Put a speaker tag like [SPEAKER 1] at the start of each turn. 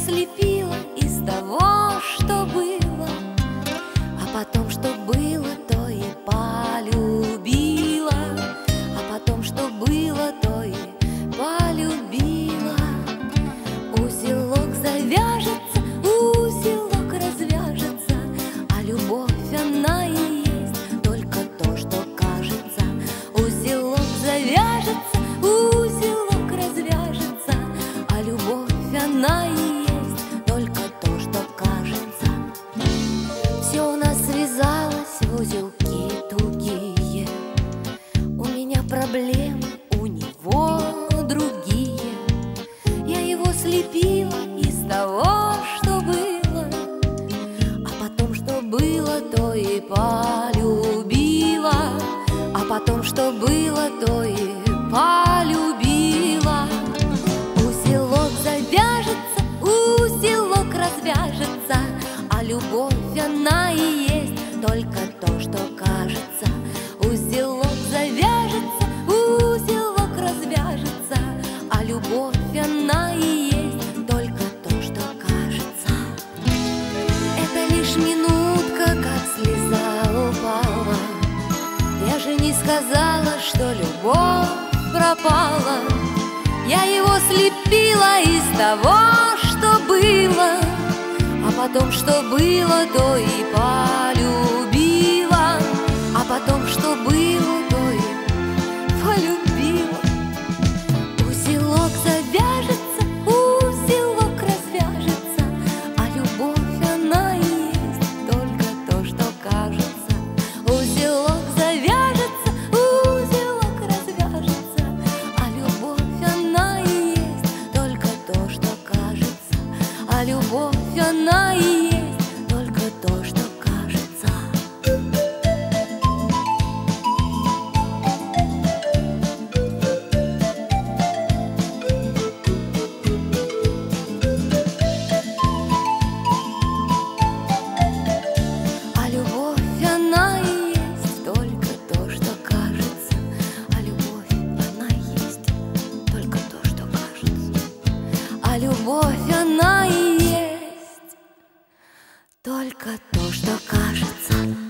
[SPEAKER 1] слепила из того, что было, а потом, что было, то и полюбила, а потом, что было, то и полюбила. Узелок завяжется, узелок развяжется, а любовь она и есть только то, что кажется. Узелок завяжется, узелок развяжется, а любовь она и есть только то, что кажется. Все у нас связалось в узелки тугие, у меня проблемы, у него другие. Я его слепила из того, что было, а потом, что было, то и полюбила, а потом, что было, то и полюбила. Узелок завяжется, узелок развяжется, а любовь она и есть только то, что кажется. Узелок завяжется, узелок развяжется, а любовь она и есть только то, что кажется. Это лишь минутка, как слеза упала. Я же не сказала, что любовь пропала. Я его слепила из того, что было, а потом, что было, то и полюбила, а потом, что было, то и полюбила. Узелок завяжется, узелок развяжется, а любовь она и есть только то, что кажется. Узелок завяжется, узелок развяжется, а любовь она и есть только то, что кажется. А любовь она и есть только то, что кажется. А любовь она и есть только то, что кажется. А любовь она и есть только то, что кажется. А любовь она и есть только то, что кажется.